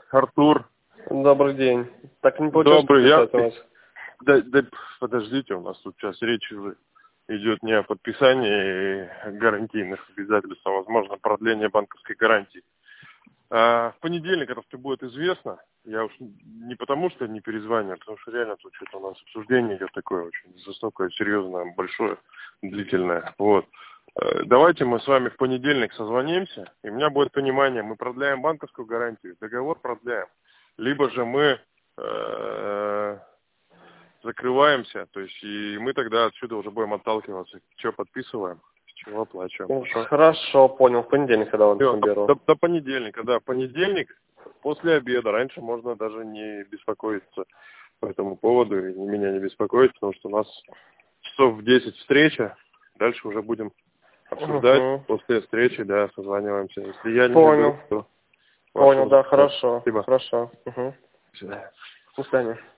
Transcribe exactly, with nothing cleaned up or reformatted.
Артур. Добрый день. Так не получилось Добрый, я... у вас? Да, да, подождите, у нас тут сейчас речь уже идет не о подписании гарантийных обязательств, а, возможно, продление банковской гарантии. А в понедельник это все будет известно. Я уж не потому, что не перезваниваю, потому что реально тут что-то у нас обсуждение идет такое очень жестокое, серьезное, большое, длительное. Вот. Давайте мы с вами в понедельник созвонимся, и у меня будет понимание, мы продляем банковскую гарантию, договор продляем, либо же мы э, закрываемся, то есть и мы тогда отсюда уже будем отталкиваться, что подписываем, с чего оплачиваем. Хорошо, Хорошо понял. В понедельник, когда вас наберу. До, до понедельника, да, понедельник после обеда. Раньше можно даже не беспокоиться по этому поводу, и меня не беспокоить, потому что у нас часов в десять встреча, дальше уже будем обсуждать. Угу. После встречи, да, созваниваемся. Если я не Понял. забыл, то... Понял, да, хорошо. Спасибо. Хорошо. Угу. До свидания. До свидания.